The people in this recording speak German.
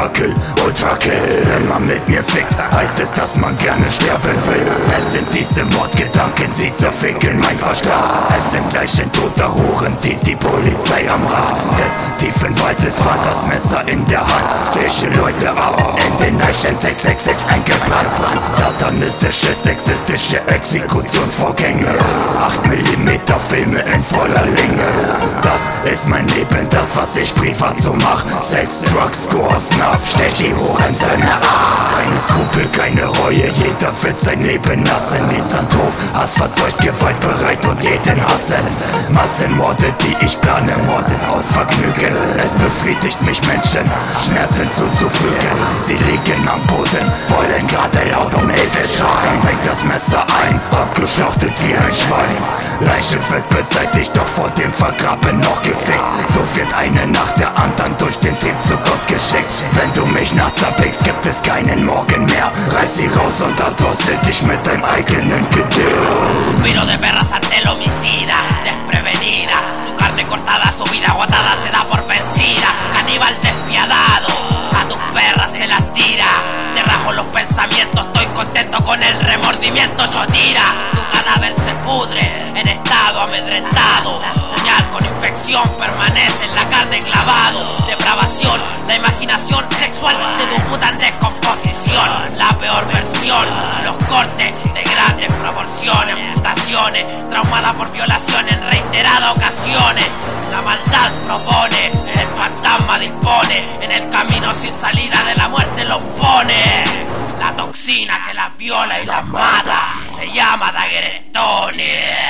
Kill, Ultra Kill. Wenn man mit mir fickt, heißt es, dass man gerne sterben will. Es sind diese Mordgedanken, sie zerficken mein Verstand. Es sind Leichen toter Huren, die Polizei am Rad des tiefen Waldes fand das Messer in der Hand. Steche Leute ab, in den Leichen 666 eingeplant. Satanistische, sexistische Exekutionsvorgänge. 8mm Filme in voller Länge. Das ist mein Leben, das was ich privat so mach. Sex, Drugs, Gore, Snuff, stech die Hurensöhne ab. Keine Skrupel, keine Reue, jeder wird sein Leben lassen. Misanthrop, Hass verzeugt, Gewalt bereit und jeden hassen. Massenmorde, die ich plane, Morde aus Vergnügen. Es befriedigt mich, Menschen Schmerzen zuzufügen. Sie liegen am Boden, wollen gerade laut um Hilfe schreien. Bringt das Messer ein, abgeschlachtet wie ein Schwein. Leiche wird beseitigt, doch vor dem Vergraben noch gefickt. So wird eine nach der anderen durch den Team zu Gott geschickt. Wenn du mich nachts abpickst, gibt es keinen Morgen mehr. Reiß sie raus und erdrossel dich mit deinem eigenen Gehirn. Suspiro de perras ante el homicida, desprevenida. Su carne cortada, su vida agotada, se da por vencida. Caníbal despiadado, a tus perras se las tira. Te rajo los pensamientos, estoy contento con el remordimiento. Yo tira, tu cadáver se pudre en estado amedrentado. Puñal con infección permanece en la carne clavado. Depravación, la imaginación sexual de tu puta en descomposición. La peor versión, los cortes de grandes proporciones, mutaciones, traumada por violación en reiteradas ocasiones. La maldad propone, el fantasma dispone, en el camino sin salida de la muerte los pone. La toxina que las viola y las mata se llama Daguerrestones.